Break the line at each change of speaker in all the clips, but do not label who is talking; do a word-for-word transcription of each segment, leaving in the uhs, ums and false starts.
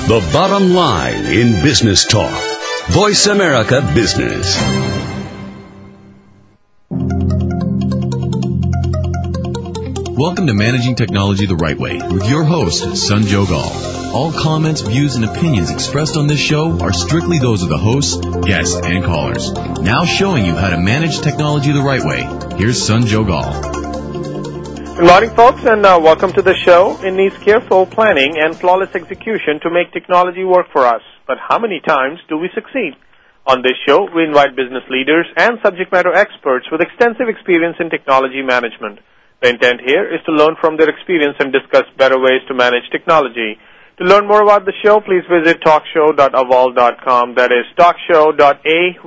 The bottom line in business talk. Voice America Business.
Welcome to Managing Technology the Right Way with your host, Sanjog Aul. All comments, views, and opinions expressed on this show are strictly those of the hosts, guests, and callers. Now showing you how to manage technology the right way, here's Sanjog Aul.
Good morning, folks, and uh, welcome to the show. It needs careful planning and flawless execution to make technology work for us. But how many times do we succeed? On this show, we invite business leaders and subject matter experts with extensive experience in technology management. The intent here is to learn from their experience and discuss better ways to manage technology. To learn more about the show, please visit talk show dot avol dot com. That is talk show dot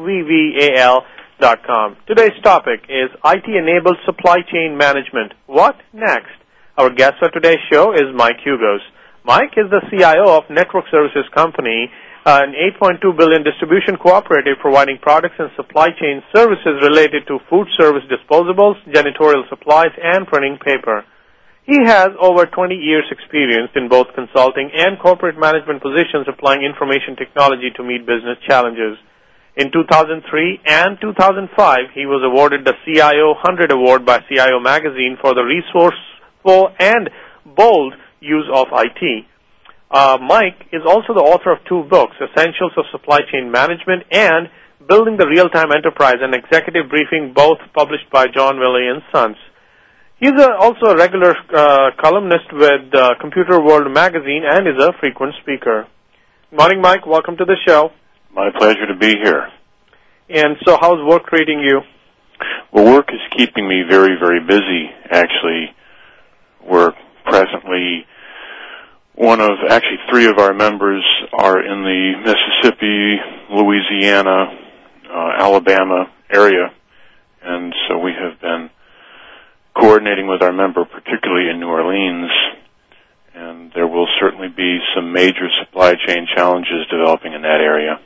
avol dot com. Today's topic is I T-enabled supply chain management. What next? Our guest for today's show is Mike Hugos. Mike is the C I O of Network Services Company, an eight point two billion dollars distribution cooperative providing products and supply chain services related to food service disposables, janitorial supplies, and printing paper. He has over twenty years experience in both consulting and corporate management positions applying information technology to meet business challenges. In two thousand three and two thousand five, he was awarded the C I O one hundred Award by C I O Magazine for the resourceful and bold use of I T. Uh, Mike is also the author of two books, Essentials of Supply Chain Management and Building the Real-Time Enterprise, an executive briefing, both published by John Wiley and Sons. He's a, also a regular uh, columnist with uh, Computer World magazine and is a frequent speaker. Good morning, Mike. Welcome to the show.
My pleasure to be here.
And so how's work treating you?
Well, work is keeping me very, very busy, actually. We're presently... One of, actually three of our members are in the Mississippi, Louisiana, uh, Alabama area, and so we have been coordinating with our member, particularly in New Orleans, and there will certainly be some major supply chain challenges developing in that area.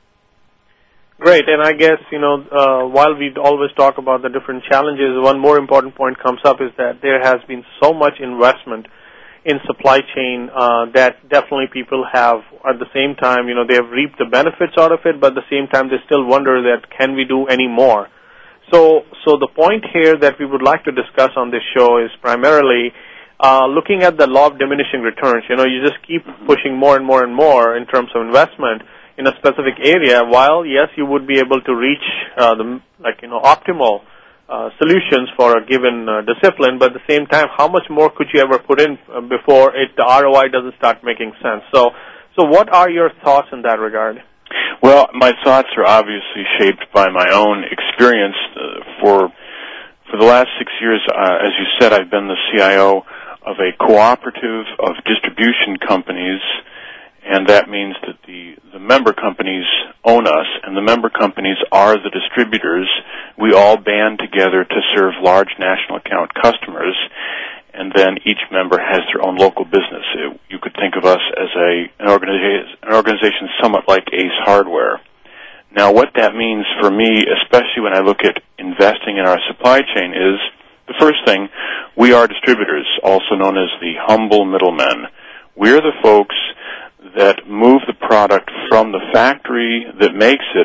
Great, and I guess, you know, uh, while we always talk about the different challenges, one more important point comes up is that there has been so much investment in supply chain uh, that definitely people have, at the same time, you know, they have reaped the benefits out of it, but at the same time they still wonder that can we do any more? So, so the point here that we would like to discuss on this show is primarily uh, looking at the law of diminishing returns. You know, you just keep pushing more and more and more in terms of investment in a specific area, while, yes, you would be able to reach uh, the, like, you know, optimal Uh, solutions for a given uh, discipline, but at the same time, how much more could you ever put in uh, before it, the R O I doesn't start making sense? So, so what are your thoughts in that regard?
Well, my thoughts are obviously shaped by my own experience. Uh, for for the last six years, uh, as you said, I've been the C I O of a cooperative of distribution companies, and that means that the, the member companies own us, and the member companies are the distributors. We all band together to serve large national account customers, and then each member has their own local business. It, you could think of us as a an organization, an organization somewhat like Ace Hardware. Now, what that means for me, especially when I look at investing in our supply chain, is the first thing, we are distributors, also known as the humble middlemen. We're the folks that move the product from the factory that makes it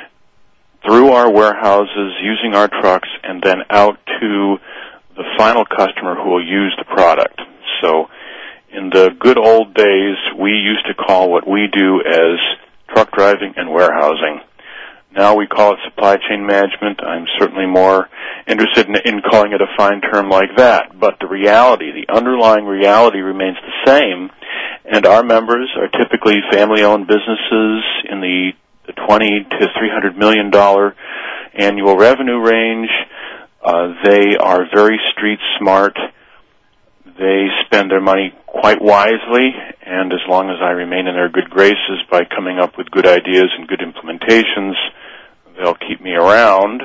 through our warehouses, using our trucks, and then out to the final customer who will use the product. So in the good old days, we used to call what we do as truck driving and warehousing. Now we call it supply chain management. I'm certainly more interested in, in calling it a fine term like that. But the reality, the underlying reality remains the same, and our members are typically family-owned businesses in the the twenty to three hundred million dollars annual revenue range. Uh, they are very street smart. They spend their money quite wisely, and as long as I remain in their good graces by coming up with good ideas and good implementations, they'll keep me around.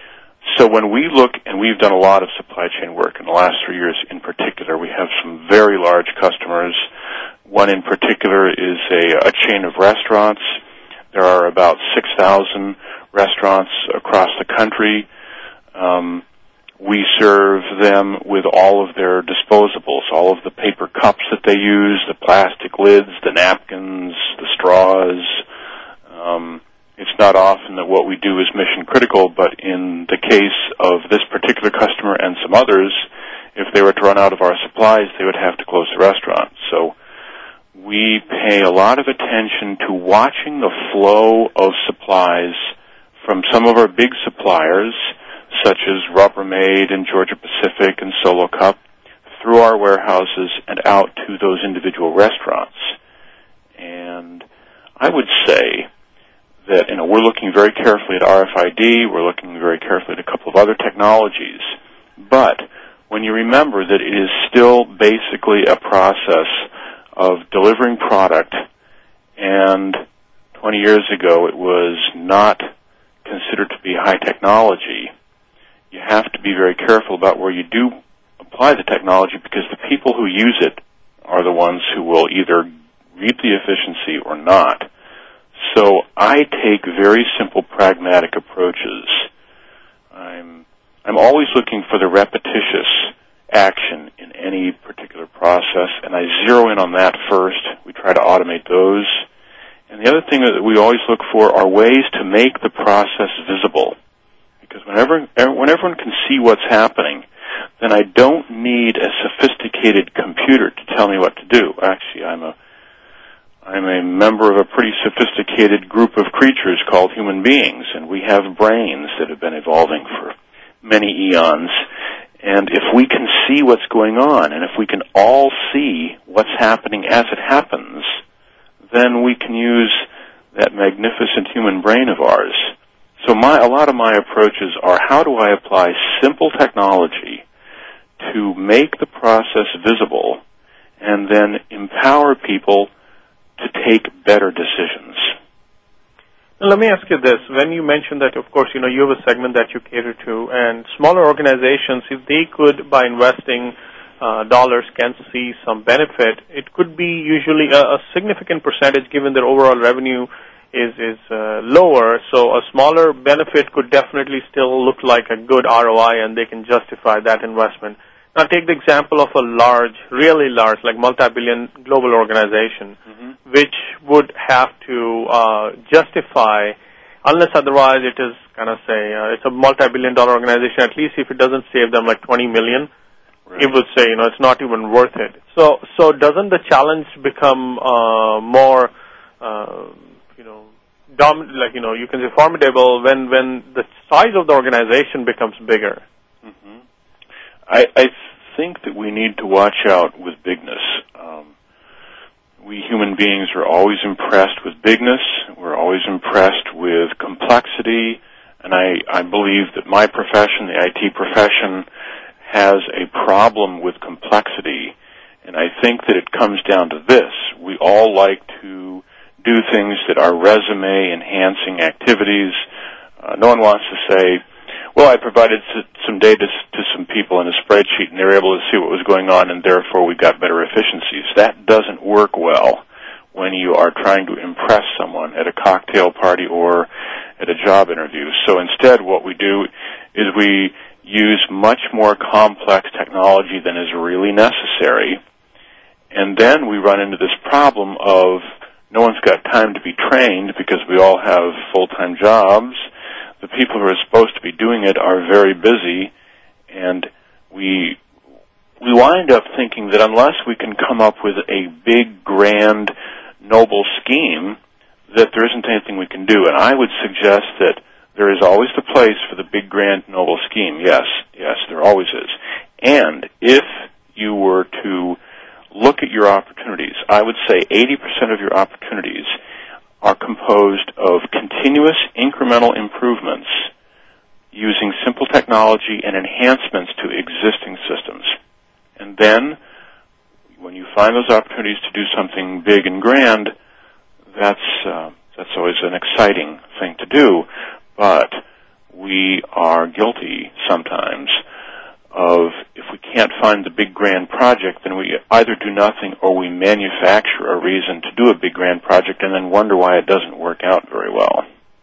So when we look, and we've done a lot of supply chain work in the last three years in particular, we have some very large customers. One in particular is a, a chain of restaurants. There are about six thousand restaurants across the country. Um, We serve them with all of their disposables, all of the paper cups that they use, the plastic lids, the napkins, the straws. Um, it's not often that what we do is mission critical, but in the case of this particular customer and some others, if they were to run out of our supplies, they would have to close the restaurant. So we pay a lot of attention to watching the flow of supplies from some of our big suppliers, such as Rubbermaid and Georgia Pacific and Solo Cup, through our warehouses and out to those individual restaurants. And I would say that, you know, we're looking very carefully at R F I D, we're looking very carefully at a couple of other technologies, but when you remember that it is still basically a process of delivering product, and twenty years ago it was not considered to be high technology, you have to be very careful about where you do apply the technology, because the people who use it are the ones who will either reap the efficiency or not. So I take very simple, pragmatic approaches. I'm I'm always looking for the repetitious action in any particular process, and I zero in on that first. We try to automate those. And the other thing that we always look for are ways to make the process visible. Because whenever, when everyone can see what's happening, then I don't need a sophisticated computer to tell me what to do. Actually, I'm a I'm a member of a pretty sophisticated group of creatures called human beings, and we have brains that have been evolving for many eons. And if we can see what's going on, and if we can all see what's happening as it happens, then we can use that magnificent human brain of ours. So my, a lot of my approaches are, how do I apply simple technology to make the process visible and then empower people to take better decisions?
Now, let me ask you this. When you mentioned that, of course, you know, you have a segment that you cater to, and smaller organizations, if they could, by investing uh, dollars, can see some benefit, it could be usually a, a significant percentage given their overall revenue is, is uh, lower. So a smaller benefit could definitely still look like a good R O I, and they can justify that investment. Now, take the example of a large, really large, like multi-billion global organization, mm-hmm. which would have to uh, justify, unless otherwise it is kind of say, uh, it's a multi-billion dollar organization, at least if it doesn't save them like twenty million, right. It would say, you know, it's not even worth it. So, so doesn't the challenge become uh, more, uh, you know, dom- like, you know, you can say formidable when, when the size of the organization becomes bigger?
Mm-hmm. I, I think that we need to watch out with bigness. Um, we human beings are always impressed with bigness. We're always impressed with complexity. And I, I believe that my profession, the I T profession, has a problem with complexity. And I think that it comes down to this. We all like to do things that are resume-enhancing activities. Uh, no one wants to say, well, I provided some data to some people in a spreadsheet, and they were able to see what was going on, and therefore we got better efficiencies. That doesn't work well when you are trying to impress someone at a cocktail party or at a job interview. So instead, what we do is we use much more complex technology than is really necessary, and then we run into this problem of no one's got time to be trained because we all have full-time jobs. The people who are supposed to be doing it are very busy, and we we wind up thinking that unless we can come up with a big, grand, noble scheme, that there isn't anything we can do. And I would suggest that there is always the place for the big, grand, noble scheme. Yes, yes, there always is. And if you were to look at your opportunities, I would say eighty percent of your opportunities are composed of continuous incremental improvements using simple technology and enhancements to existing systems. And then, when you find those opportunities to do something big and grand, that's uh, that's always an exciting thing to do. But we are guilty sometimes of, if we can't find the big grand project, then we either do nothing or we manufacture a reason to do a big grand project and then wonder why it doesn't work out very well.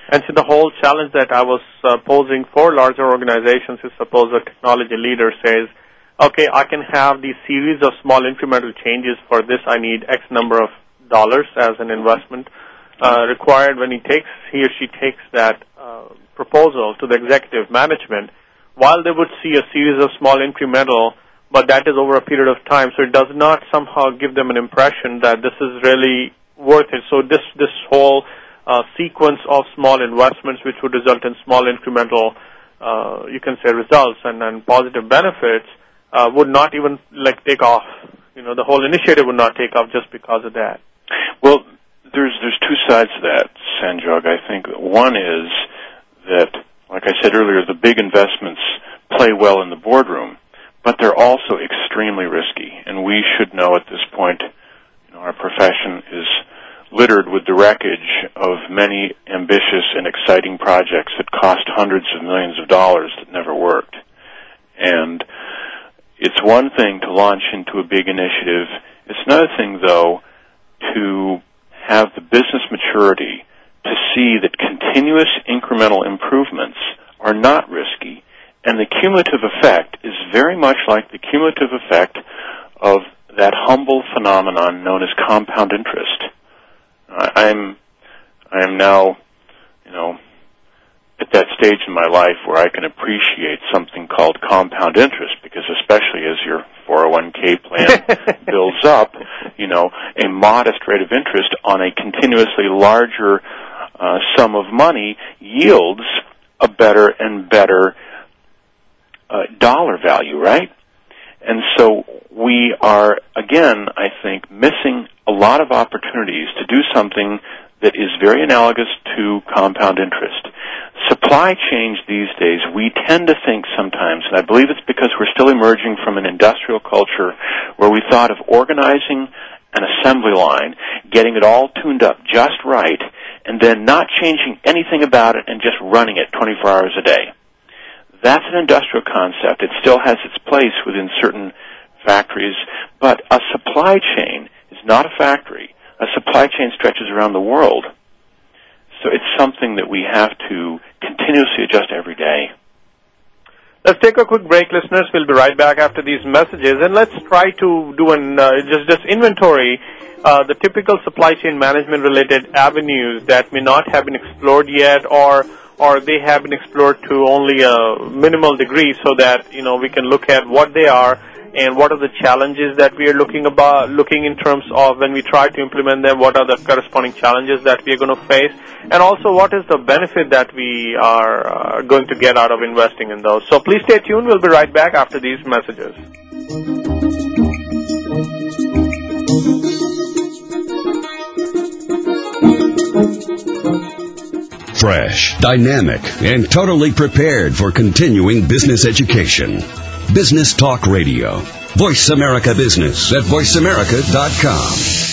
And so the whole challenge that I was uh, posing for larger organizations is suppose a technology leader says, okay, I can have these series of small incremental changes. For this, I need X number of dollars as an investment uh, required. When he takes, he or she takes that uh, proposal to the executive management, while they would see a series of small incremental, but that is over a period of time, so it does not somehow give them an impression that this is really worth it. So this this whole uh, sequence of small investments, which would result in small incremental, uh, you can say, results and, and positive benefits, Uh, would not even like take off. You know, the whole initiative would not take off just because of that.
Well, there's there's two sides to that, Sanjog. I think one is that, like I said earlier, the big investments play well in the boardroom, but they're also extremely risky. And we should know at this point, you know, our profession is littered with the wreckage of many ambitious and exciting projects that cost hundreds of millions of dollars that never worked. And it's one thing to launch into a big initiative. It's another thing, though, to have the business maturity to see that continuous incremental improvements are not risky, and the cumulative effect is very much like the cumulative effect of that humble phenomenon known as compound interest. I'm, I am now, you know, at that stage in my life where I can appreciate something called compound interest, because especially as your four oh one k plan builds up, you know, a modest rate of interest on a continuously larger uh, sum of money yields a better and better uh, dollar value, right? And so we are, again, I think, missing a lot of opportunities to do something that is very analogous to compound interest. Supply chains these days, we tend to think sometimes, and I believe it's because we're still emerging from an industrial culture where we thought of organizing an assembly line, getting it all tuned up just right, and then not changing anything about it and just running it twenty-four hours a day. That's an industrial concept. It still has its place within certain factories, but a supply chain is not a factory. A supply chain stretches around the world. So it's something that we have to continuously adjust every day.
Let's take a quick break, listeners. We'll be right back after these messages, and let's try to do an uh, just just inventory uh, the typical supply chain management related avenues that may not have been explored yet, or or they have been explored to only a minimal degree, so that you know we can look at what they are and what are the challenges that we are looking about, looking in terms of when we try to implement them, what are the corresponding challenges that we are going to face, and also what is the benefit that we are uh, going to get out of investing in those. So please stay tuned. We'll be right back after these messages.
Fresh, dynamic, and totally prepared for continuing business education. Business Talk Radio. Voice America Business at voice america dot com.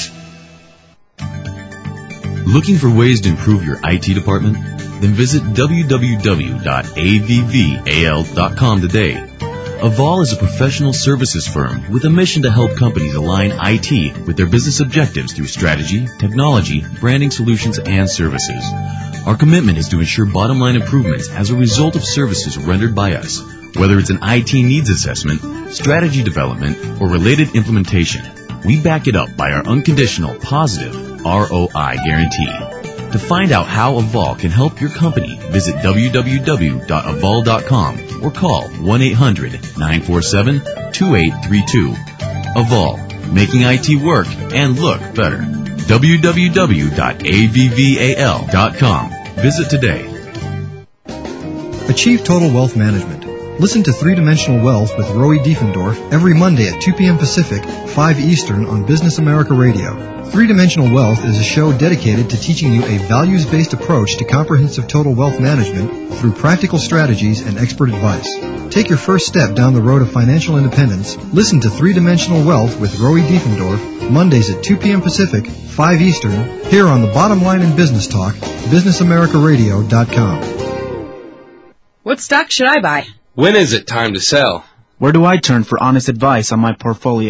Looking for ways to improve your I T department? Then visit w w w dot a v v a l dot com today. Avol is a professional services firm with a mission to help companies align I T with their business objectives through strategy, technology, branding solutions, and services. Our commitment is to ensure bottom-line improvements as a result of services rendered by us. Whether it's an I T needs assessment, strategy development, or related implementation, we back it up by our unconditional, positive R O I guarantee. To find out how Avol can help your company, visit w w w dot avol dot com or call one eight hundred nine four seven two eight three two. Avol, making I T work and look better. w w w dot a v v a l dot com. Visit today.
Achieve total wealth management. Listen to Three-Dimensional Wealth with Roy Diefendorf every Monday at two p.m. Pacific, five Eastern on Business America Radio. Three-Dimensional Wealth is a show dedicated to teaching you a values-based approach to comprehensive total wealth management through practical strategies and expert advice. Take your first step down the road of financial independence. Listen to Three-Dimensional Wealth with Roy Diefendorf, Mondays at two p.m. Pacific, five Eastern, here on the Bottom Line in Business Talk, business america radio dot com.
What stock should I buy?
When is it time to sell?
Where do I turn for honest advice on my portfolio?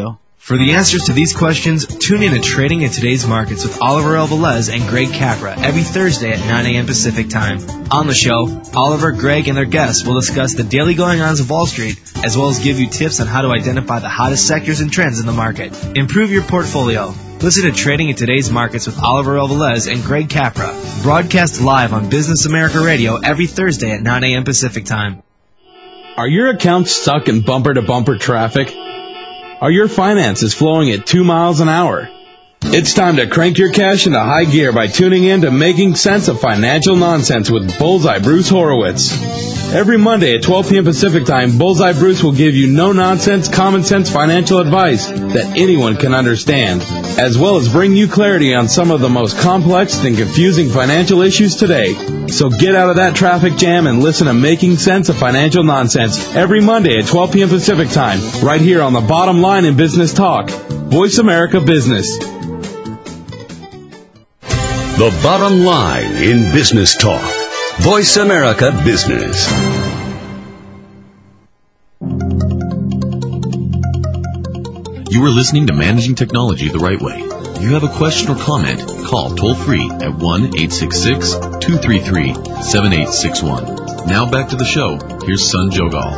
For the answers to these questions, tune in to Trading in Today's Markets with Oliver L. Velez and Greg Capra every Thursday at nine a.m. Pacific Time. On the show, Oliver, Greg, and their guests will discuss the daily going-ons of Wall Street, as well as give you tips on how to identify the hottest sectors and trends in the market. Improve your portfolio. Listen to Trading in Today's Markets with Oliver L. Velez and Greg Capra. Broadcast live on Business America Radio every Thursday at nine a.m. Pacific Time.
Are your accounts stuck in bumper-to-bumper traffic? Are your finances flowing at two miles an hour? It's time to crank your cash into high gear by tuning in to Making Sense of Financial Nonsense with Bullseye Bruce Horowitz. Every Monday at twelve p.m. Pacific Time, Bullseye Bruce will give you no-nonsense, common-sense financial advice that anyone can understand, as well as bring you clarity on some of the most complex and confusing financial issues today. So get out of that traffic jam and listen to Making Sense of Financial Nonsense every Monday at twelve p.m. Pacific Time, right here on the Bottom Line in Business Talk, Voice America Business.
The Bottom Line in Business Talk, Voice America Business.
You are listening to Managing Technology the Right Way. If you have a question or comment, call toll-free at one eight six six, two three three, seven eight six one. Now back to the show. Here's Sun Jogal.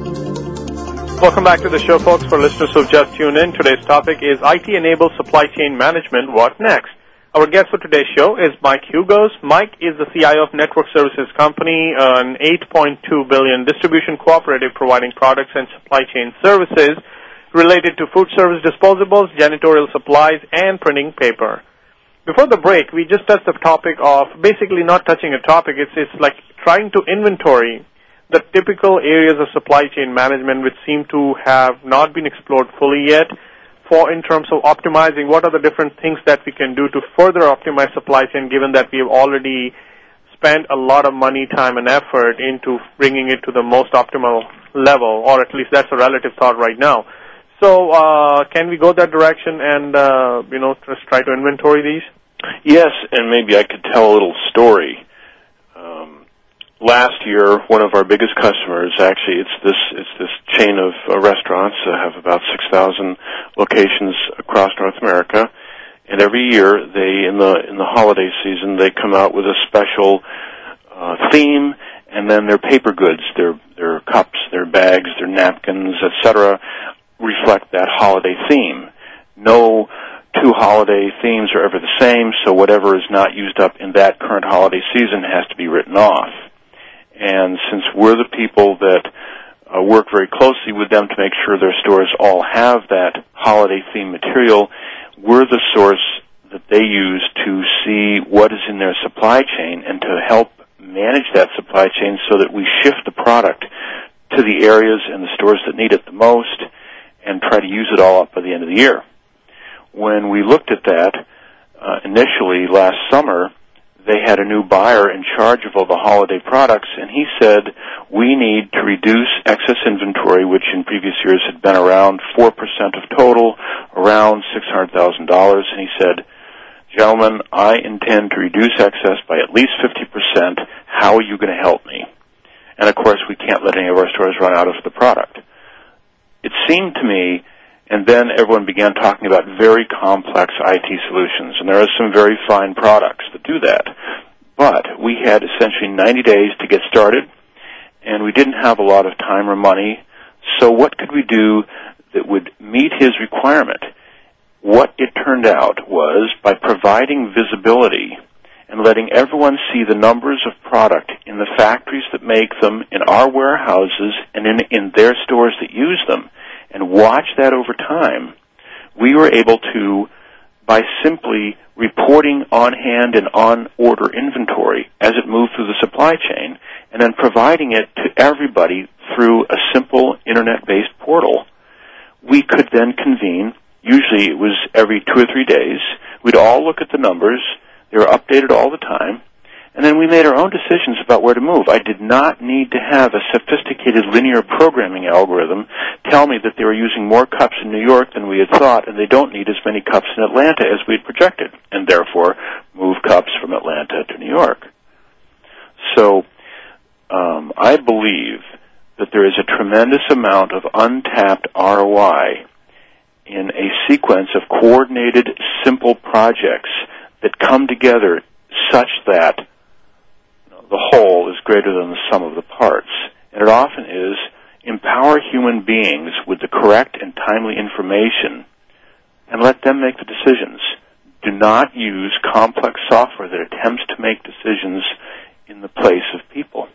Welcome back to the show, folks. For listeners who've just tuned in, today's topic is I T-enabled supply chain management. What next? Our guest for today's show is Mike Hugos. Mike is the C I O of Network Services Company, an eight point two billion dollars distribution cooperative providing products and supply chain services related to food service disposables, janitorial supplies, and printing paper. Before the break, we just touched the topic of basically not touching a topic. It's, it's like trying to inventory the typical areas of supply chain management which seem to have not been explored fully yet. For in terms of optimizing, what are the different things that we can do to further optimize supply chain, given that we have already spent a lot of money, time, and effort into bringing it to the most optimal level, or at least that's a relative thought right now. So uh, can we go that direction and, uh, you know, just try to inventory these?
Yes, and maybe I could tell a little story. Um, last year, one of our biggest customers, actually, it's this it's this chain of uh, restaurants that have about six thousand locations across North America, and every year they, in the in the holiday season, they come out with a special uh, theme, and then their paper goods, their their cups, their bags, their napkins, et cetera, reflect that holiday theme. No two holiday themes are ever the same, so whatever is not used up in that current holiday season has to be written off. And since we're the people that uh, work very closely with them to make sure their stores all have that holiday theme material, we're the source that they use to see what is in their supply chain and to help manage that supply chain so that we shift the product to the areas and the stores that need it the most and try to use it all up by the end of the year. When we looked at that uh, initially last summer, they had a new buyer in charge of all the holiday products, and he said, we need to reduce excess inventory, which in previous years had been around four percent of total, around six hundred thousand dollars. And he said, gentlemen, I intend to reduce excess by at least fifty percent. How are you going to help me? And, of course, we can't let any of our stores run out of the product. It seemed to me, and then everyone began talking about very complex I T solutions, and there are some very fine products that do that. But we had essentially ninety days to get started, and we didn't have a lot of time or money, so what could we do that would meet his requirement? What it turned out was, by providing visibility and letting everyone see the numbers of product in the factories that make them, in our warehouses, and in, in their stores that use them, and watch that over time, we were able to, by simply reporting on-hand and on-order inventory as it moved through the supply chain, and then providing it to everybody through a simple internet-based portal, we could then convene. Usually it was every two or three days. We'd all look at the numbers. They were updated all the time. And then we made our own decisions about where to move. I did not need to have a sophisticated linear programming algorithm tell me that they were using more cups in New York than we had thought, and they don't need as many cups in Atlanta as we had projected, and therefore move cups from Atlanta to New York. So um, I believe that there is a tremendous amount of untapped R O I in a sequence of coordinated, simple projects that come together such that you know, the whole is greater than the sum of the parts. And it often is empower human beings with the correct and timely information and let them make the decisions. Do not use complex software that attempts to make decisions in the place of people.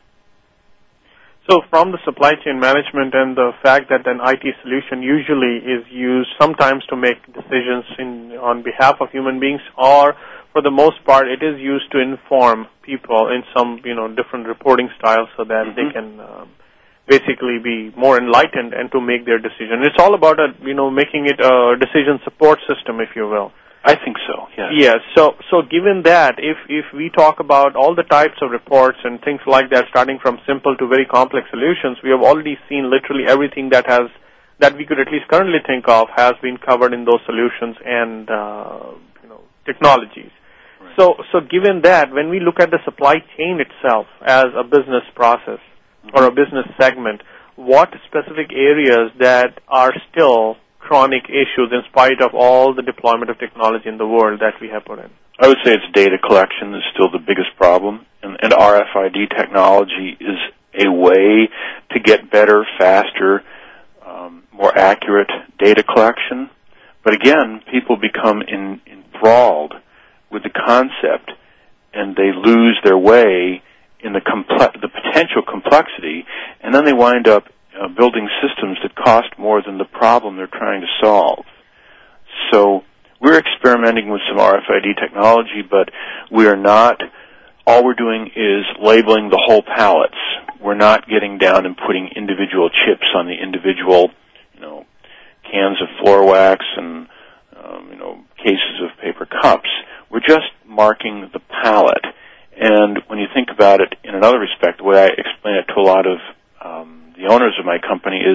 So from the supply chain management and the fact that an I T solution usually is used sometimes to make decisions in, on behalf of human beings, or for the most part it is used to inform people in some, you know, different reporting styles so that mm-hmm. they can um, basically be more enlightened and to make their decision. It's all about, a, you know, making it a decision support system, if you will.
I think so, yes.
Yes. So, so given that, if, if we talk about all the types of reports and things like that, starting from simple to very complex solutions, we have already seen literally everything that has, that we could at least currently think of has been covered in those solutions and, uh, you know, technologies. Right. So, so given that, when we look at the supply chain itself as a business process mm-hmm. or a business segment, what specific areas that are still chronic issues in spite of all the deployment of technology in the world that we have put in?
I would say it's data collection is still the biggest problem, and, and R F I D technology is a way to get better, faster, um, more accurate data collection. But again, people become in, enthralled with the concept, and they lose their way in the comple- the potential complexity, and then they wind up Uh, building systems that cost more than the problem they're trying to solve. So we're experimenting with some R F I D technology, but we are not, all we're doing is labeling the whole pallets. We're not getting down and putting individual chips on the individual, you know, cans of floor wax and, um, you know, cases of paper cups. We're just marking the pallet. And when you think about it in another respect, the way I explain it to a lot of um, the owners of my company is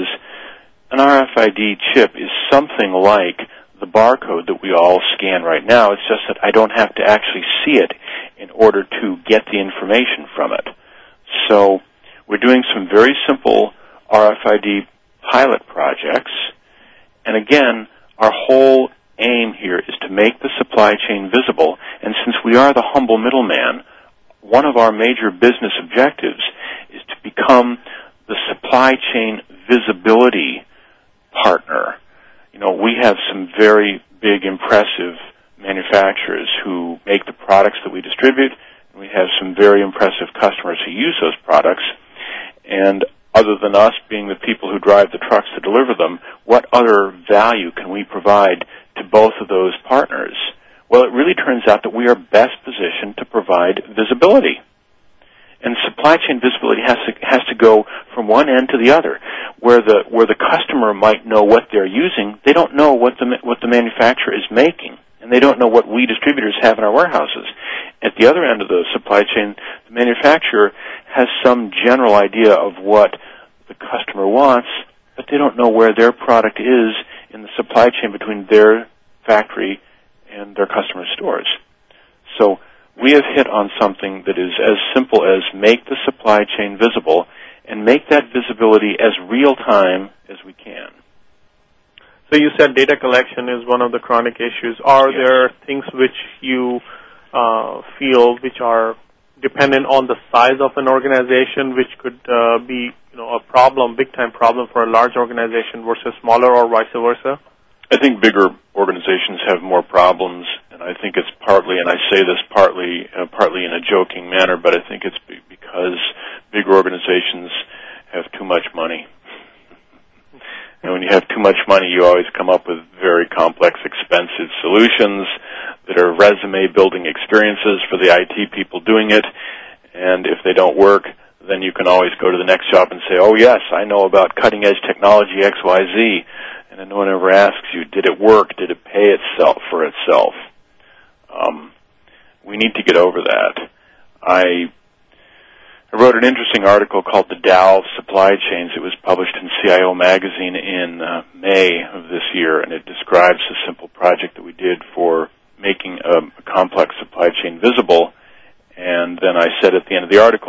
an R F I D chip is something like the barcode that we all scan right now. It's just that I don't have to actually see it in order to get the information from it. So we're doing some very simple R F I D pilot projects. And again, our whole aim here is to make the supply chain visible. And since we are the humble middleman, one of our major business objectives is to become the supply chain visibility partner. You know, we have some very big, impressive manufacturers who make the products that we distribute, and we have some very impressive customers who use those products. And other than us being the people who drive the trucks to deliver them, what other value can we provide to both of those partners? Well, it really turns out that we are best positioned to provide visibility. And supply chain visibility has to has to go from one end to the other, where the where the customer might know what they're using. They don't know what the what the manufacturer is making, and they don't know what we distributors have in our warehouses. At the other end of the supply chain, the manufacturer has some general idea of what the customer wants, but they don't know where their product is in the supply chain between their factory and their customer stores. So we have hit on something that is as simple as make the supply chain visible and make that visibility as real-time as we can.
So you said data collection is one of the chronic issues. Are yes. there things which you uh, feel which are dependent on the size of an organization, which could uh, be, you know, a problem, big-time problem for a large organization versus smaller, or vice versa?
I think bigger organizations have more problems, and I think it's partly, and I say this partly uh, partly in a joking manner, but I think it's b- because bigger organizations have too much money. And when you have too much money, you always come up with very complex, expensive solutions that are resume-building experiences for the I T people doing it, and if they don't work, then you can always go to the next shop and say, oh, yes, I know about cutting-edge technology X Y Z. And then no one ever asks you, did it work? Did it pay itself for itself? Um, we need to get over that. I, I wrote an interesting article called The Dow of Supply Chains. It was published in C I O Magazine in uh, May of this year, and it describes a simple project that we did for making a, a complex supply chain visible. And then I said at the end of the article,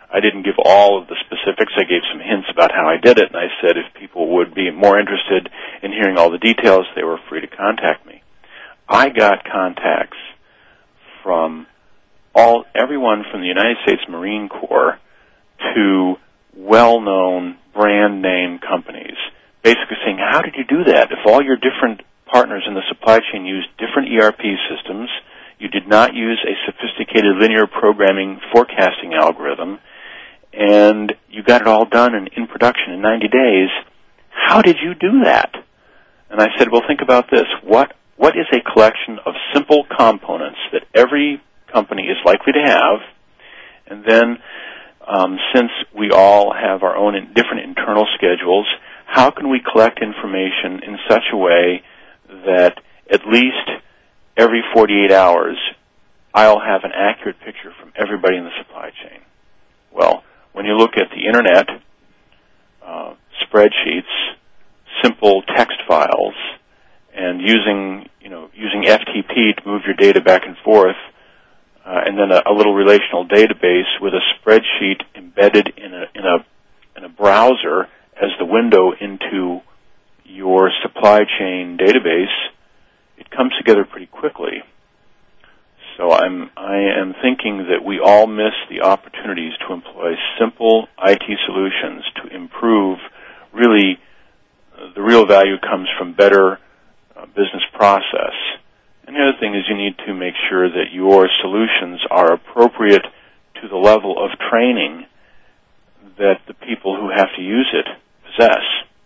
I didn't give all of the specifics. I gave some hints about how I did it, and I said if people would be more interested in hearing all the details, they were free to contact me. I got contacts from all everyone from the United States Marine Corps to well-known brand name companies, basically saying, how did you do that? If all your different partners in the supply chain used different E R P systems, you did not use a sophisticated linear programming forecasting algorithm, and you got it all done in, in production in ninety days, how did you do that? And I said, well, think about this. What What is a collection of simple components that every company is likely to have, and then um, since we all have our own in, different internal schedules, how can we collect information in such a way that at least every forty-eight hours I'll have an accurate picture from everybody in the supply chain? Well, when you look at the Internet, uh, spreadsheets, simple text files, and using, you know, using F T P to move your data back and forth, uh, and then a, a little relational database with a spreadsheet embedded in a in a in a browser as the window into your supply chain database, it comes together pretty quickly. So I'm I am thinking that we all miss the opportunities to employ simple I T solutions to improve. Really, uh, the real value comes from better uh, business process. And the other thing is you need to make sure that your solutions are appropriate to the level of training that the people who have to use it possess.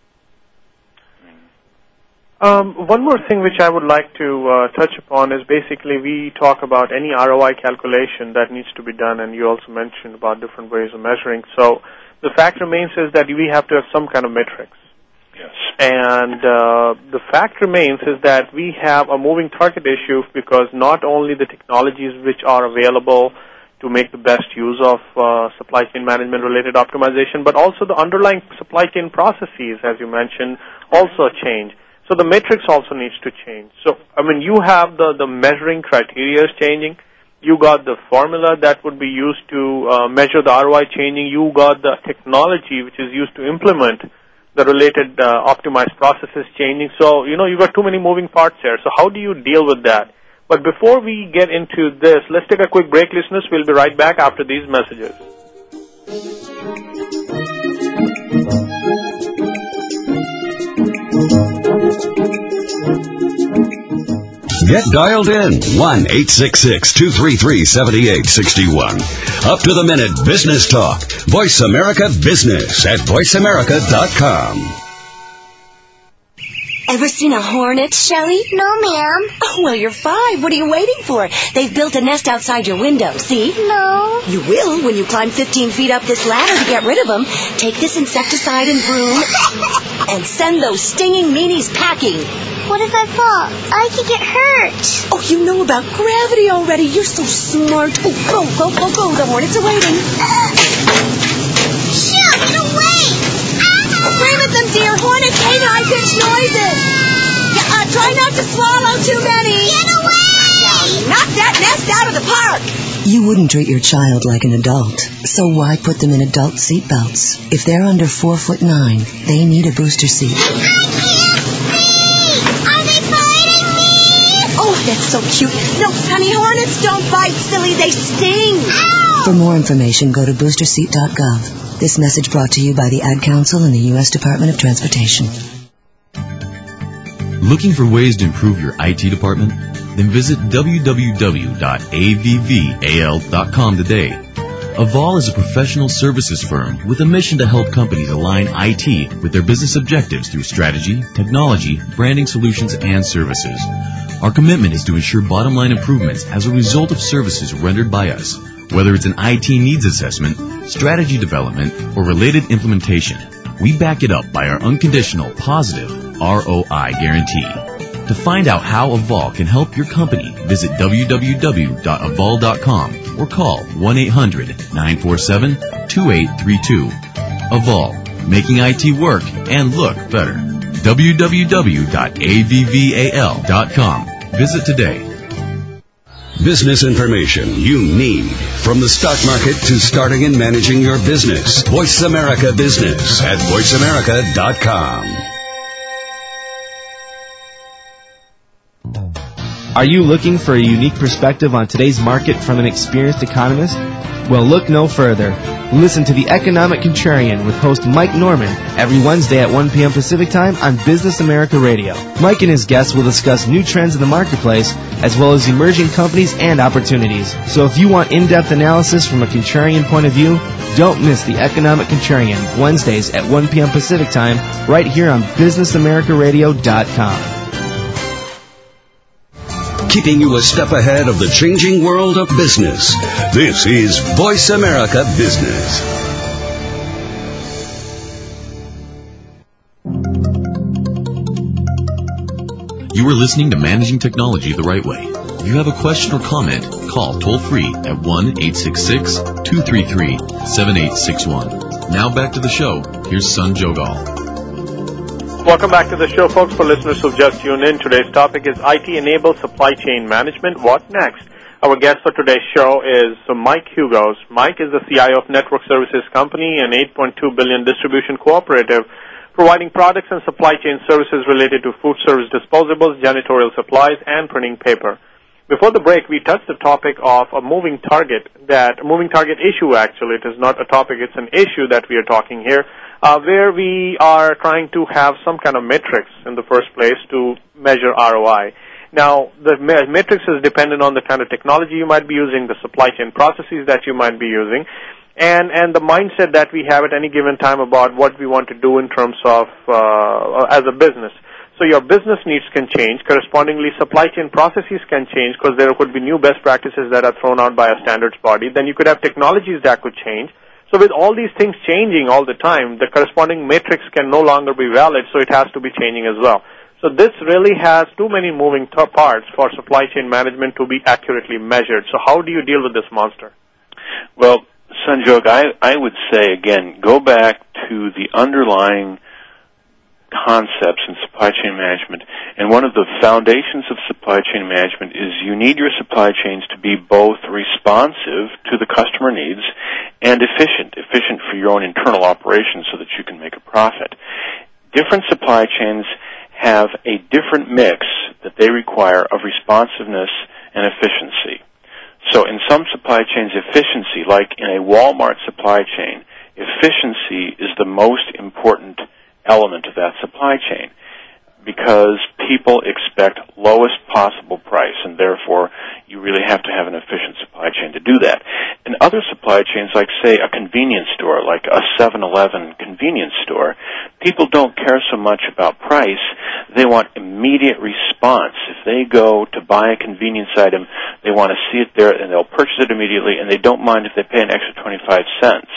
Um, one more thing which I would like to uh, touch upon is basically we talk about any R O I calculation that needs to be done, and you also mentioned about different ways of measuring. So the fact remains is that we have to have some kind of metrics.
Yes.
And uh, the fact remains is that we have a moving target issue because not only the technologies which are available to make the best use of uh, supply chain management related optimization, but also the underlying supply chain processes, as you mentioned, also change. So the matrix also needs to change. So, I mean, you have the, the measuring criteria is changing. You got the formula that would be used to uh, measure the R O I changing. You got the technology which is used to implement the related uh, optimized processes changing. So, you know, you got too many moving parts there. So how do you deal with that? But before we get into this, let's take a quick break, listeners. We'll be right back after these messages.
Get dialed in, one eight six six, two three three, seven eight six one. Up to the minute business talk. Voice America Business at voice america dot com.
Ever seen a hornet, Shelley?
No, ma'am.
Oh, well, you're five. What are you waiting for? They've built a nest outside your window, see?
No.
You will when you climb fifteen feet up this ladder to get rid of them. Take this insecticide and broom and send those stinging meanies packing.
What if I fall? I could get hurt.
Oh, you know about gravity already. You're so smart. Oh, go, go, go, go. The hornets are waiting.
Shoo, get away!
Scream at them, dear. Hornets hate high-pitched noises. Yeah, uh, try not to swallow too many.
Get away!
Knock that nest out of the park.
You wouldn't treat your child like an adult, so why put them in adult seat belts? If they're under four foot nine, they need a booster seat.
I can't see! Are they biting me?
Oh, that's so cute. No, honey, hornets don't bite, silly. They sting.
Ow!
For more information, go to booster seat dot gov. This message brought to you by the Ad Council and the U S Department of Transportation.
Looking for ways to improve your I T department? Then visit w w w dot a v v a l dot com today. Aval is a professional services firm with a mission to help companies align I T with their business objectives through strategy, technology, branding solutions, and services. Our commitment is to ensure bottom-line improvements as a result of services rendered by us, whether it's an I T needs assessment, strategy development, or related implementation. We back it up by our unconditional, positive R O I guarantee. To find out how Aval can help your company, visit w w w dot aval dot com or call one eight hundred, nine four seven, two eight three two. Aval, making I T work and look better. w w w dot a v v a l dot com. Visit today.
business information you need. From the stock market to starting and managing your business. Voice America Business at voice america dot com.
Are you looking for a unique perspective on today's market from an experienced economist? Well, look no further. Listen to The Economic Contrarian with host Mike Norman every Wednesday at one p.m. Pacific Time on Business America Radio. Mike and his guests will discuss new trends in the marketplace as well as emerging companies and opportunities. So if you want in-depth analysis from a contrarian point of view, don't miss The Economic Contrarian Wednesdays at one p.m. Pacific Time right here on business america radio dot com.
Keeping you a step ahead of the changing world of business. This is Voice America Business.
You are listening to Managing Technology the Right Way. If you have a question or comment, call toll-free at one eight six six, two three three, seven eight six one. Now back to the show. Here's Sun Jogal.
Welcome back to the show, folks. For listeners who've just tuned in, today's topic is I T-enabled supply chain management. What next? Our guest for today's show is Mike Hugos. Mike is the C I O of Network Services Company, an eight point two billion dollars distribution cooperative providing products and supply chain services related to food service disposables, janitorial supplies, and printing paper. Before the break, we touched the topic of a moving target, that a moving target issue, actually. It is not a topic, it's an issue that we are talking here. Uh, where we are trying to have some kind of metrics in the first place to measure R O I. Now, the me- metrics is dependent on the kind of technology you might be using, the supply chain processes that you might be using, and, and the mindset that we have at any given time about what we want to do in terms of uh, as a business. So your business needs can change. Correspondingly, supply chain processes can change because there could be new best practices that are thrown out by a standards body. Then you could have technologies that could change. So with all these things changing all the time, the corresponding matrix can no longer be valid, so it has to be changing as well. So this really has too many moving t- parts for supply chain management to be accurately measured. So how do you deal with this monster?
Well, Sanjog, I, I would say, again, go back to the underlying concepts in supply chain management. And one of the foundations of supply chain management is you need your supply chains to be both responsive to the customer needs and efficient, efficient for your own internal operations so that you can make a profit. Different supply chains have a different mix that they require of responsiveness and efficiency. So in some supply chains, efficiency, like in a Walmart supply chain, efficiency is the most important element of that supply chain because people expect lowest possible price, and therefore you really have to have an efficient supply chain to do that. In other supply chains, like, say, a convenience store, like a seven eleven convenience store, people don't care so much about price. They want immediate response. If they go to buy a convenience item, they want to see it there, and they'll purchase it immediately, and they don't mind if they pay an extra twenty-five cents.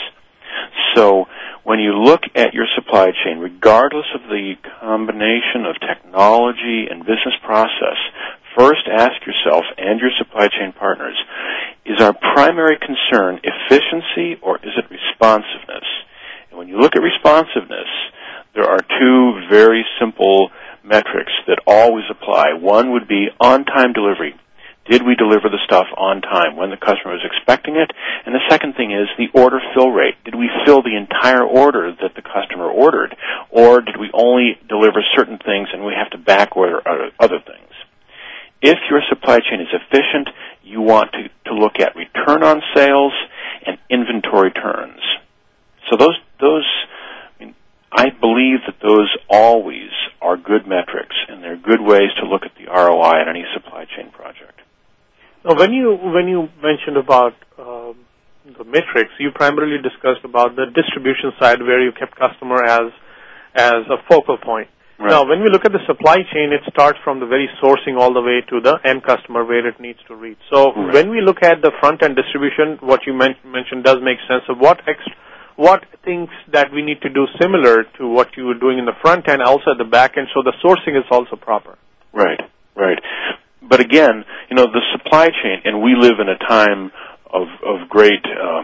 So when you look at your supply chain, regardless of the combination of technology and business process, first ask yourself and your supply chain partners, is our primary concern efficiency or is it responsiveness? And when you look at responsiveness, there are two very simple metrics that always apply. One would be on-time delivery. Did we deliver the stuff on time when the customer was expecting it? And the second thing is the order fill rate. Did we fill the entire order that the customer ordered? Or did we only deliver certain things and we have to back order other things? If your supply chain is efficient, you want to, to look at return on sales and inventory turns. So those, those, I mean, I believe that those always are good metrics and they're good ways to look at the R O I on any supply chain project.
Now, when you when you mentioned about um, the metrics, you primarily discussed about the distribution side where you kept customer as as a focal point. Right. Now, when we look at the supply chain, it starts from the very sourcing all the way to the end customer where it needs to reach. So right. When we look at the front-end distribution, what you men- mentioned does make sense. So what ex- what things that we need to do similar to what you were doing in the front end, also at the back end, so the sourcing is also proper.
Right, right. But again, you know, the supply chain, and we live in a time of, of great uh,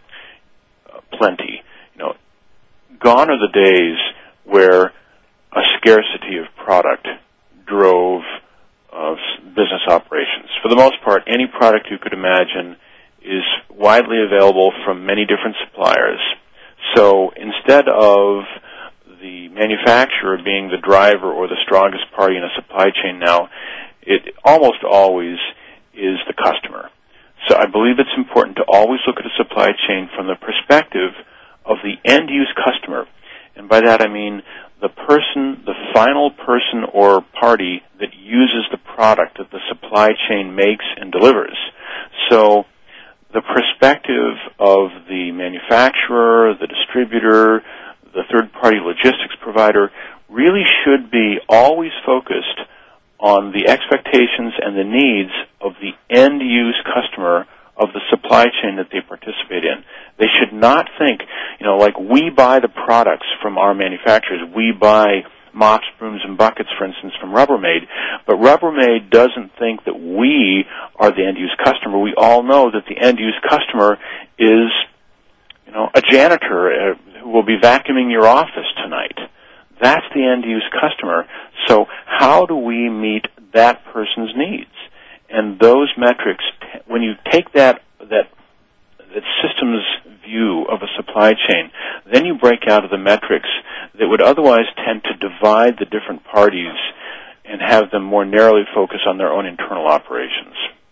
plenty. You know, gone are the days where a scarcity of product drove uh, business operations. For the most part, any product you could imagine is widely available from many different suppliers. So instead of the manufacturer being the driver or the strongest party in a supply chain now, it almost always is the customer. So I believe it's important to always look at a supply chain from the perspective of the end-use customer. And by that I mean the person, the final person or party that uses the product that the supply chain makes and delivers. So the perspective of the manufacturer, the distributor, the third-party logistics provider really should be always focused on the expectations and the needs of the end-use customer of the supply chain that they participate in. They should not think, you know, like we buy the products from our manufacturers. We buy mops, brooms, and buckets, for instance, from Rubbermaid. But Rubbermaid doesn't think that we are the end-use customer. We all know that the end-use customer is, you know, a janitor uh, who will be vacuuming your office tonight. That's the end-use customer. So how do we meet that person's needs? And those metrics, when you take that that that systems view of a supply chain, then you break out of the metrics that would otherwise tend to divide the different parties and have them more narrowly focus on their own internal operations.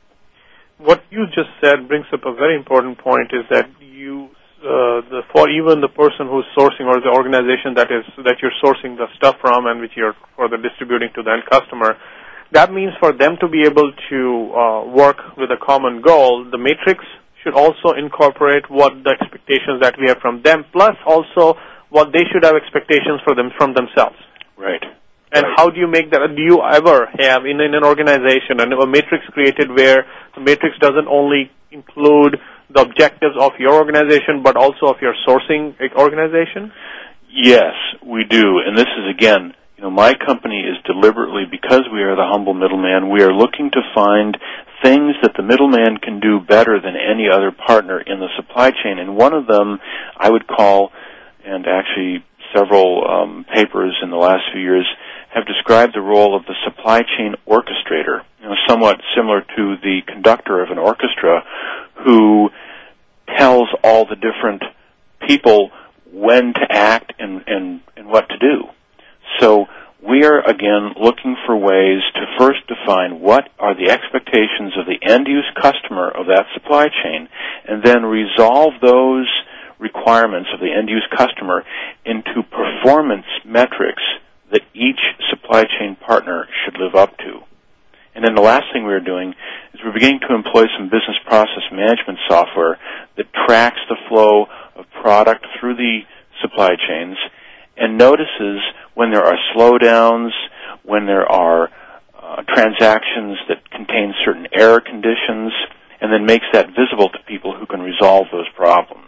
What you just said brings up a very important point, is that you, uh, the, for even the person who's sourcing or the organization that is that you're sourcing the stuff from and which you're further distributing to the end customer, that means for them to be able to uh, work with a common goal, the matrix should also incorporate what the expectations that we have from them, plus also what they should have expectations for them from themselves.
Right.
And
right.
How do you make that? Do you ever have in, in an organization and a matrix created where the matrix doesn't only include the objectives of your organization but also of your sourcing organization?
Yes, we do. And this is, again, you know, my company is deliberately, because we are the humble middleman, we are looking to find things that the middleman can do better than any other partner in the supply chain. And one of them I would call, and actually several um, papers in the last few years have described the role of the supply chain orchestrator, you know, somewhat similar to the conductor of an orchestra who tells all the different people when to act and, and, and what to do. So we are, again, looking for ways to first define what are the expectations of the end-use customer of that supply chain, and then resolve those requirements of the end-use customer into performance metrics that each supply chain partner should live up to. And then the last thing we're doing is we're beginning to employ some business process management software that tracks the flow of product through the supply chains and notices when there are slowdowns, when there are uh, transactions that contain certain error conditions, and then makes that visible to people who can resolve those problems.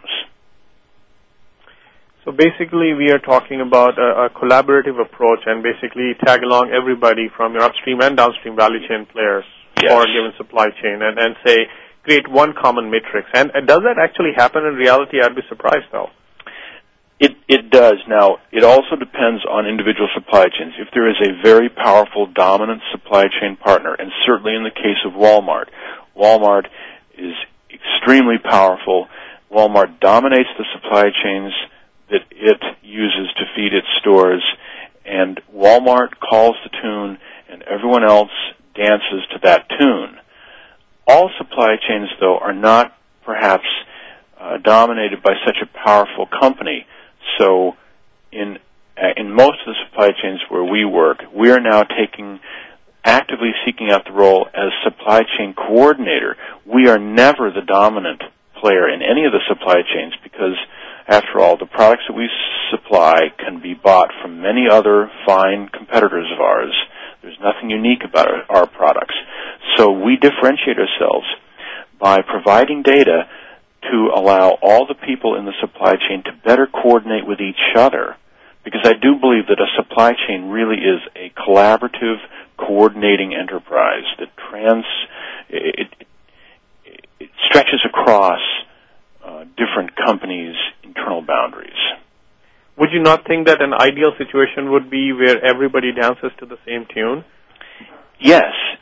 So basically we are talking about a, a collaborative approach and basically tag along everybody from your upstream and downstream value chain players
yes.
for a given supply chain and, and say, create one common matrix. And, and does that actually happen in reality? I'd be surprised though.
It, it does. Now, it also depends on individual supply chains. If there is a very powerful, dominant supply chain partner, and certainly in the case of Walmart, Walmart is extremely powerful. Walmart dominates the supply chains that it uses to feed its stores, and Walmart calls the tune, and everyone else dances to that tune. All supply chains, though, are not perhaps uh, dominated by such a powerful company. So in uh, in most of the supply chains where we work, we are now taking, actively seeking out the role as supply chain coordinator. We are never the dominant player in any of the supply chains because, after all, the products that we supply can be bought from many other fine competitors of ours. There's nothing unique about our, our products. So we differentiate ourselves by providing data to allow all the people in the supply chain to better coordinate with each other, because I do believe that a supply chain really is a collaborative, coordinating enterprise that trans it, it, it stretches across uh, different companies' internal boundaries.
Would you not think that an ideal situation would be where everybody dances to the same tune?
Yes,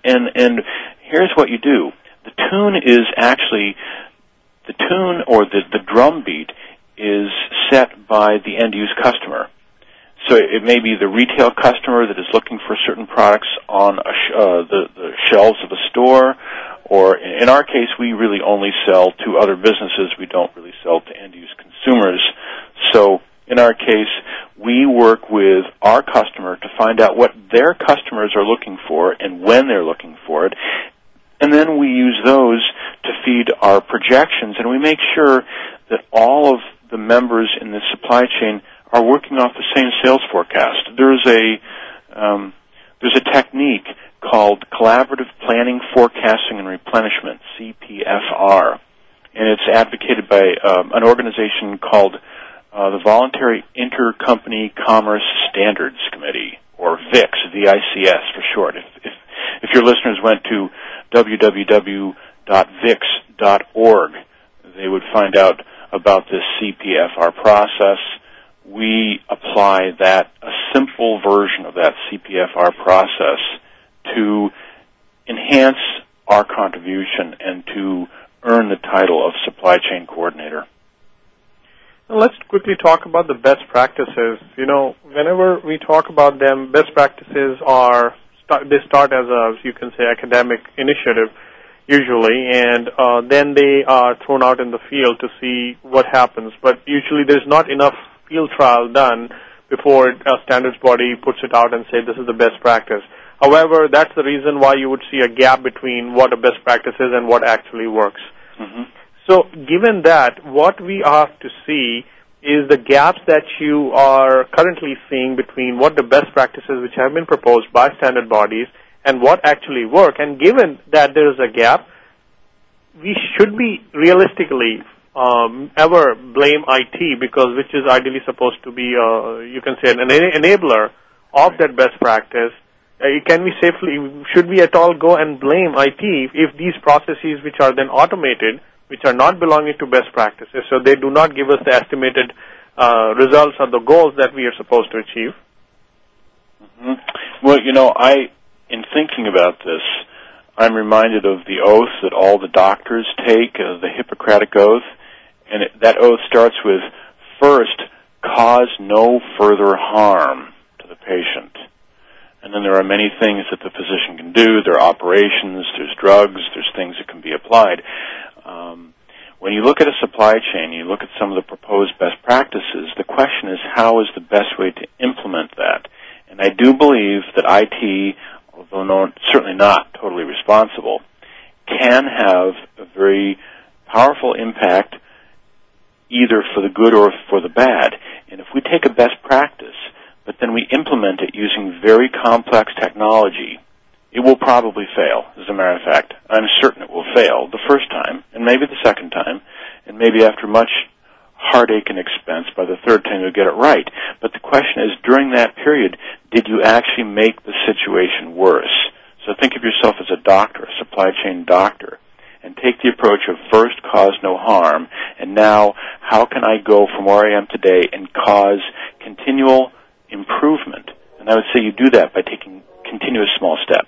And and here's what you do. The tune is actually, the tune or the, the drum beat is set by the end-use customer. So it may be the retail customer that is looking for certain products on a sh- uh, the, the shelves of a store, or in our case, we really only sell to other businesses. We don't really sell to end-use consumers. So in our case, we work with our customer to find out what their customers are looking for and when they're looking for it. And then we use those to feed our projections, and we make sure that all of the members in the supply chain are working off the same sales forecast. There's a um, there's a technique called Collaborative Planning, Forecasting, and Replenishment, C P F R, and it's advocated by um, an organization called uh, the Voluntary Intercompany Commerce Standards Committee, or V I C S, V I C S for short. If, if, if your listeners went to w w w dot v I C S dot org, they would find out about this C P F R process. We apply that, a simple version of that C P F R process to enhance our contribution and to earn the title of Supply Chain Coordinator.
Now let's quickly talk about the best practices. You know, whenever we talk about them, best practices are, they start as a, you can say, academic initiative usually, and uh, then they are thrown out in the field to see what happens. But usually there's not enough field trial done before a standards body puts it out and say this is the best practice. However, that's the reason why you would see a gap between what a best practice is and what actually works.
Mm-hmm.
So given that, what we have to see is the gaps that you are currently seeing between what the best practices which have been proposed by standard bodies and what actually work. And given that there is a gap, we should be realistically um, ever blame I T, because which is ideally supposed to be, uh, you can say, an enabler of that best practice. Uh, can we safely, should we at all go and blame I T if these processes which are then automated, which are not belonging to best practices, so they do not give us the estimated uh, results or the goals that we are supposed to achieve?
Mm-hmm. Well, you know, I, in thinking about this, I'm reminded of the oath that all the doctors take, uh, the Hippocratic Oath, and it, that oath starts with, first, cause no further harm to the patient. And then there are many things that the physician can do. There are operations, there's drugs, there's things that can be applied. Um, when you look at a supply chain, you look at some of the proposed best practices, the question is how is the best way to implement that? And I do believe that I T, although no, certainly not totally responsible, can have a very powerful impact either for the good or for the bad. And if we take a best practice, but then we implement it using very complex technology, it will probably fail. As a matter of fact, I'm certain it will fail the first time, and maybe the second time, and maybe after much heartache and expense, by the third time you'll get it right. But the question is, during that period, did you actually make the situation worse? So think of yourself as a doctor, a supply chain doctor, and take the approach of first cause no harm, and now how can I go from where I am today and cause continual improvement? And I would say you do that by taking continuous small steps.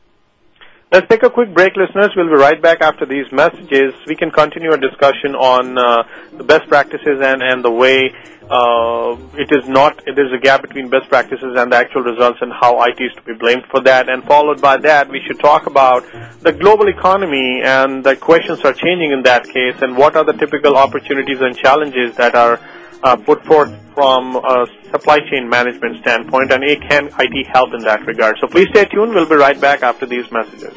Let's take a quick break, listeners. We'll be right back after these messages. We can continue our discussion on uh, the best practices and, and the way uh, it is not, there's a gap between best practices and the actual results and how I T is to be blamed for that. And followed by that, we should talk about the global economy, and the questions are changing in that case, and what are the typical opportunities and challenges that are uh, put forth from a supply chain management standpoint, and can I T help in that regard? So please stay tuned. We'll be right back after these messages.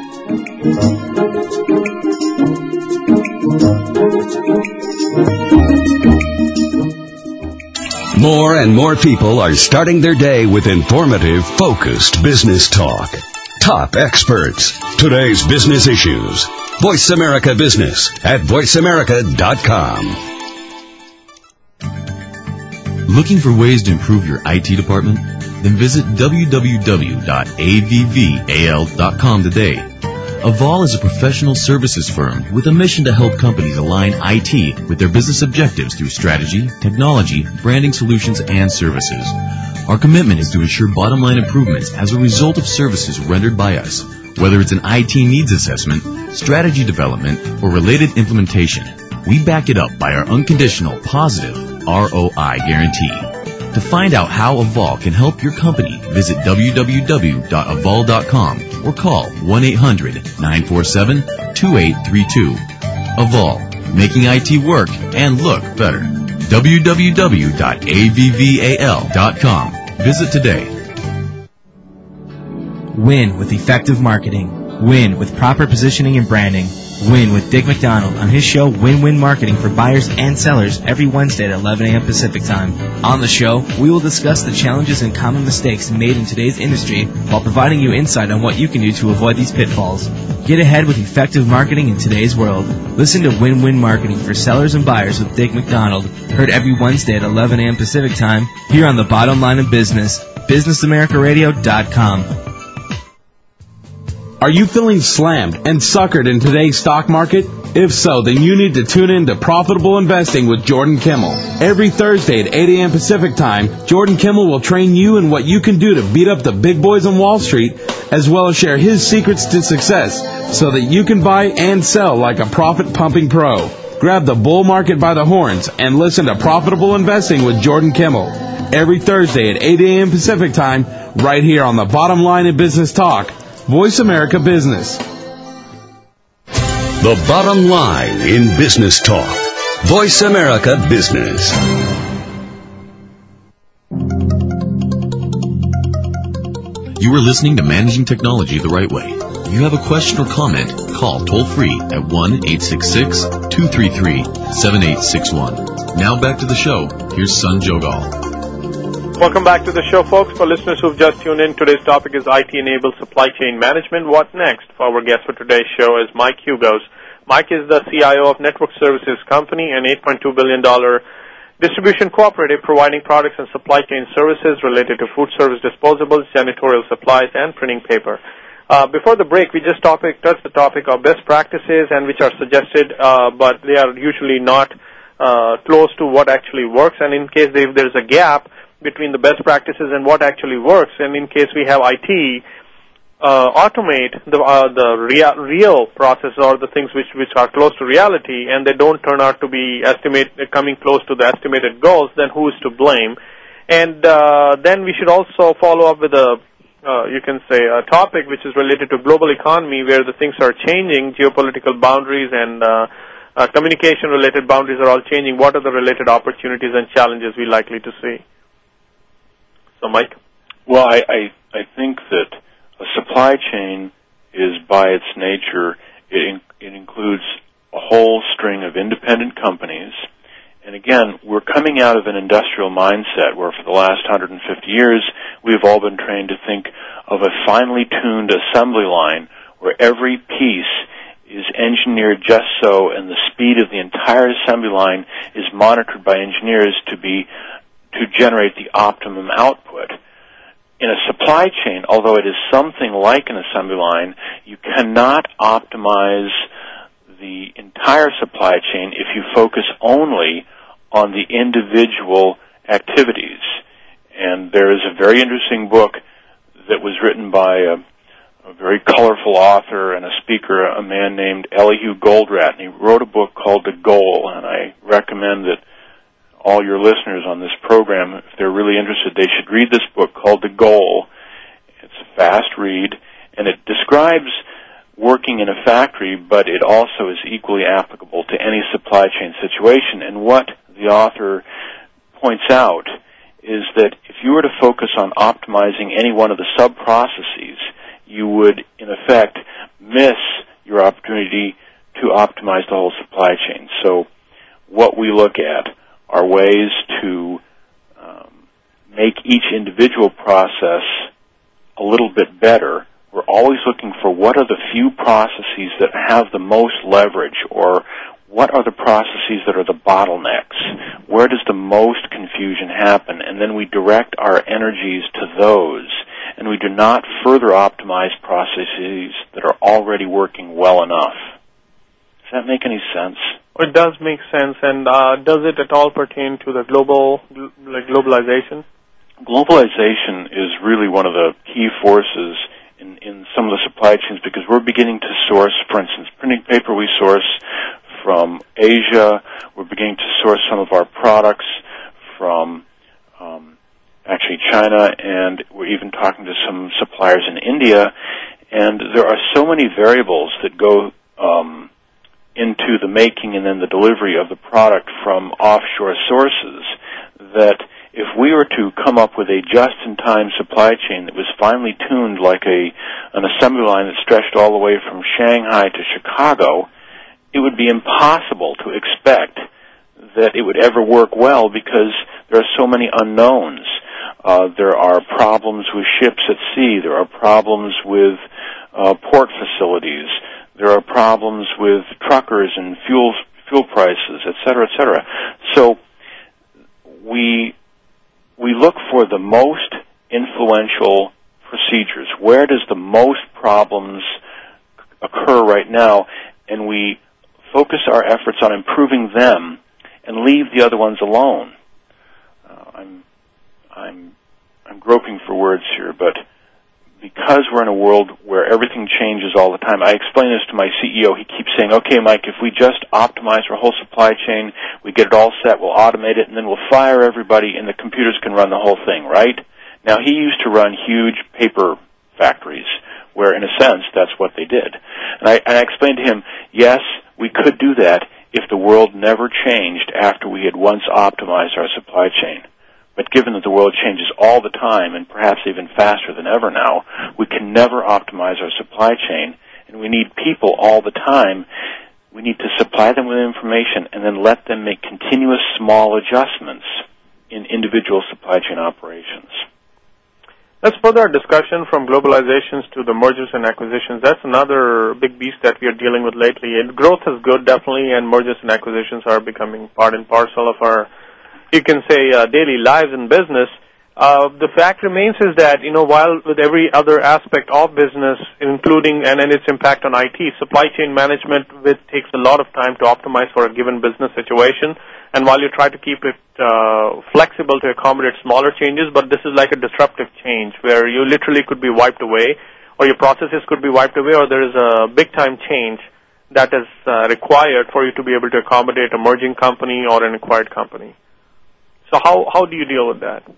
More and more people are starting their day with informative, focused business talk. Top experts. Today's business issues. Voice America Business at voice america dot com.
Looking for ways to improve your I T department? Then visit w w w dot a v v a l dot com today. Aval is a professional services firm with a mission to help companies align I T with their business objectives through strategy, technology, branding solutions, and services. Our commitment is to ensure bottom-line improvements as a result of services rendered by us. Whether it's an I T needs assessment, strategy development, or related implementation, we back it up by our unconditional, positive R O I guarantee. To find out how Evolve can help your company, visit w w w dot evolve dot com or call one eight hundred nine four seven two eight three two. Evolve, making I T work and look better. w w w dot a v v a l dot com. Visit today.
Win with effective marketing. Win with proper positioning and branding. Win with Dick McDonald on his show Win-Win Marketing for buyers and sellers every Wednesday at eleven a.m. Pacific Time. On the show, we will discuss the challenges and common mistakes made in today's industry while providing you insight on what you can do to avoid these pitfalls. Get ahead with effective marketing in today's world. Listen to Win-Win Marketing for sellers and buyers with Dick McDonald, heard every Wednesday at eleven a.m. Pacific Time here on the Bottom Line of Business, business america radio dot com.
Are you feeling slammed and suckered in today's stock market? If so, then you need to tune in to Profitable Investing with Jordan Kimmel. Every Thursday at eight a.m. Pacific Time, Jordan Kimmel will train you in what you can do to beat up the big boys on Wall Street, as well as share his secrets to success so that you can buy and sell like a profit-pumping pro. Grab the bull market by the horns and listen to Profitable Investing with Jordan Kimmel. Every Thursday at eight a.m. Pacific Time, right here on the Bottom Line in Business Talk, Voice America Business.
The Bottom Line in Business Talk. Voice America Business.
You are listening to Managing Technology the Right Way. If you have a question or comment, call toll-free at one eight six six two three three seven eight six one. Now back to the show. Here's Sun Jogal.
Welcome back to the show, folks. For listeners who've just tuned in, today's topic is I T-enabled supply chain management. What next? For our guest for today's show is Mike Hugos. Mike is the C I O of Network Services Company, an eight point two billion dollars distribution cooperative providing products and supply chain services related to food service disposables, janitorial supplies, and printing paper. Uh, before the break, we just topic, touched the topic of best practices and which are suggested, uh, but they are usually not uh, close to what actually works. And in case if there's a gap between the best practices and what actually works, and in case we have I T uh, automate the uh, the rea- real process or the things which, which are close to reality, and they don't turn out to be estimate coming close to the estimated goals, then who is to blame? And uh, then we should also follow up with a uh, you can say a topic which is related to global economy, where the things are changing, geopolitical boundaries and uh, uh, communication-related boundaries are all changing. What are the related opportunities and challenges we're likely to see? So, Mike?
Well, I, I, I think that a supply chain is, by its nature, it, in, it includes a whole string of independent companies. And again, we're coming out of an industrial mindset where for the last one hundred fifty years, we've all been trained to think of a finely tuned assembly line where every piece is engineered just so, and the speed of the entire assembly line is monitored by engineers to be to generate the optimum output. In a supply chain, although it is something like an assembly line, you cannot optimize the entire supply chain if you focus only on the individual activities. And there is a very interesting book that was written by a, a very colorful author and a speaker, a man named Elihu Goldratt, and he wrote a book called The Goal, and I recommend that all your listeners on this program, if they're really interested, they should read this book called The Goal. It's a fast read, and it describes working in a factory, but it also is equally applicable to any supply chain situation. And what the author points out is that if you were to focus on optimizing any one of the sub-processes, you would, in effect, miss your opportunity to optimize the whole supply chain. So what we look at are ways to um, make each individual process a little bit better. We're always looking for what are the few processes that have the most leverage, or what are the processes that are the bottlenecks? Where does the most confusion happen? And then we direct our energies to those, and we do not further optimize processes that are already working well enough. Does that make any sense?
It does make sense, and uh, does it at all pertain to the global, like globalization?
Globalization is really one of the key forces in, in some of the supply chains because we're beginning to source, for instance, printing paper we source from Asia. We're beginning to source some of our products from um, actually China, and we're even talking to some suppliers in India. And there are so many variables that go um, into the making and then the delivery of the product from offshore sources that if we were to come up with a just-in-time supply chain that was finely tuned like a an assembly line that stretched all the way from Shanghai to Chicago, it would be impossible to expect that it would ever work well because there are so many unknowns. Uh, there are problems with ships at sea. There are problems with uh, port facilities. There are problems with truckers and fuel fuel prices, et cetera, et cetera. So we we look for the most influential procedures. Where does the most problems occur right now? And we focus our efforts on improving them and leave the other ones alone. Uh, I'm I'm I'm groping for words here, but because we're in a world where everything changes all the time, I explain this to my C E O. He keeps saying, okay, Mike, if we just optimize our whole supply chain, we get it all set, we'll automate it, and then we'll fire everybody, and the computers can run the whole thing, right? Now, he used to run huge paper factories where, in a sense, that's what they did. And I, and I explained to him, yes, we could do that if the world never changed after we had once optimized our supply chain. But given that the world changes all the time, and perhaps even faster than ever now, we can never optimize our supply chain, and we need people all the time. We need to supply them with information and then let them make continuous small adjustments in individual supply chain operations.
Let's further our discussion from globalizations to the mergers and acquisitions. That's another big beast that we are dealing with lately. And growth is good, definitely, and mergers and acquisitions are becoming part and parcel of our, you can say, uh, daily lives in business. Uh, the fact remains is that, you know, while with every other aspect of business, including and, and its impact on I T, supply chain management with, takes a lot of time to optimize for a given business situation. And while you try to keep it uh, flexible to accommodate smaller changes, but this is like a disruptive change where you literally could be wiped away, or your processes could be wiped away, or there is a big-time change that is uh, required for you to be able to accommodate a merging company or an acquired company. So how how do you deal with that?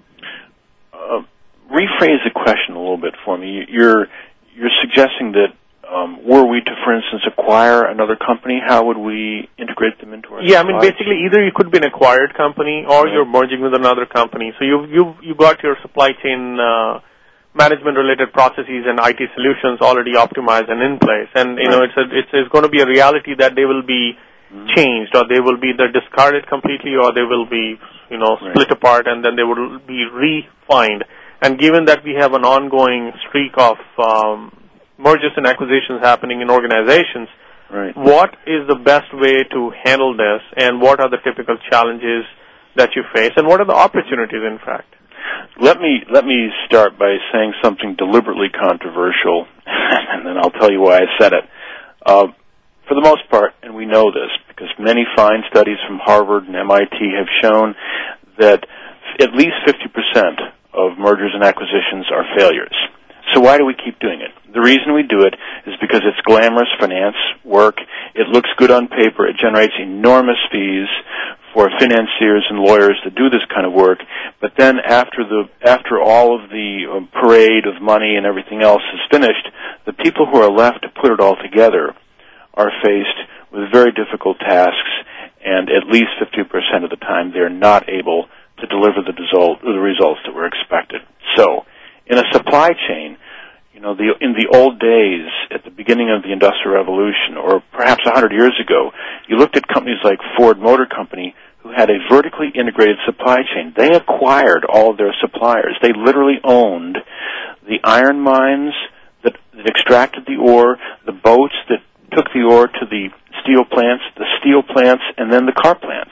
Uh, rephrase the question a little bit for me. You're you're suggesting that um, were we to, for instance, acquire another company, how would we integrate them into our
Yeah, I mean, basically, either you could be an acquired company or right. you're merging with another company. So you've you've you got your supply chain uh, management-related processes and I T solutions already optimized and in place, and you right. know it's a, it's it's going to be a reality that they will be mm-hmm. changed, or they will be either discarded completely, or they will be you know split right. apart, and then they will be refined. And given that we have an ongoing streak of um, mergers and acquisitions happening in organizations,
right.
what is the best way to handle this, and what are the typical challenges that you face, and what are the opportunities, in fact?
Let me let me start by saying something deliberately controversial, and then I'll tell you why I said it. Uh, for the most part, and we know this because many fine studies from Harvard and M I T have shown that at least fifty percent of mergers and acquisitions are failures. So why do we keep doing it? The reason we do it is because it's glamorous finance work. It looks good on paper. It generates enormous fees for financiers and lawyers to do this kind of work. But then after the after all of the uh, parade of money and everything else is finished, the people who are left to put it all together are faced with very difficult tasks, and at least fifty percent of the time they're not able to deliver the result, the results that were expected. So, in a supply chain, you know, the, in the old days, at the beginning of the Industrial Revolution, or perhaps a hundred years ago, you looked at companies like Ford Motor Company, who had a vertically integrated supply chain. They acquired all of their suppliers. They literally owned the iron mines that, that extracted the ore, the boats that took the ore to the steel plants, the steel plants, and then the car plants.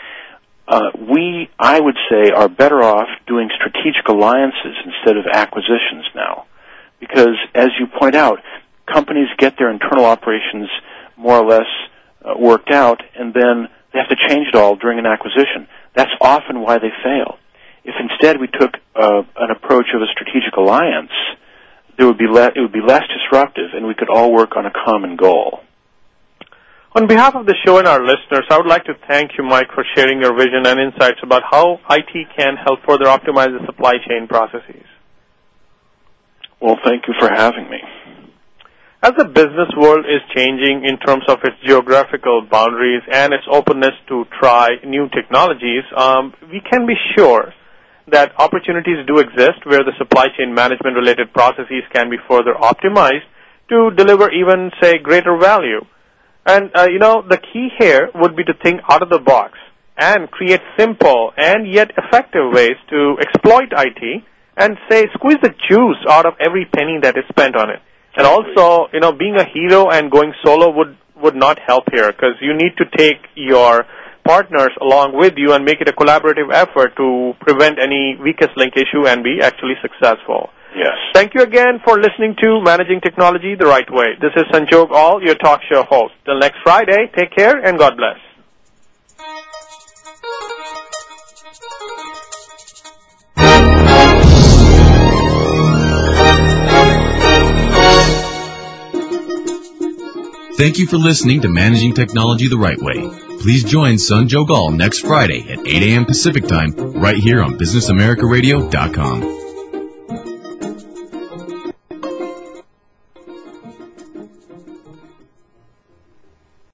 Uh, we, I would say, are better off doing strategic alliances instead of acquisitions now. Because, as you point out, companies get their internal operations more or less uh, worked out, and then they have to change it all during an acquisition. That's often why they fail. If instead we took uh, an approach of a strategic alliance, there would be le- it would be less disruptive, and we could all work on a common goal.
On behalf of the show and our listeners, I would like to thank you, Mike, for sharing your vision and insights about how I T can help further optimize the supply chain processes.
Well, thank you for having me.
As the business world is changing in terms of its geographical boundaries and its openness to try new technologies, um, we can be sure that opportunities do exist where the supply chain management-related processes can be further optimized to deliver even, say, greater value. And, uh, you know, the key here would be to think out of the box and create simple and yet effective ways to exploit I T and, say, squeeze the juice out of every penny that is spent on it. And also, you know, being a hero and going solo would, would not help here because you need to take your partners along with you and make it a collaborative effort to prevent any weakest link issue and be actually successful.
Yes.
Thank you again for listening to Managing Technology the Right Way. This is Sanjog Aul, your talk show host. Till next Friday, take care and God bless.
Thank you for listening to Managing Technology the Right Way. Please join Sanjog Aul next Friday at eight a.m. Pacific Time right here on business america radio dot com.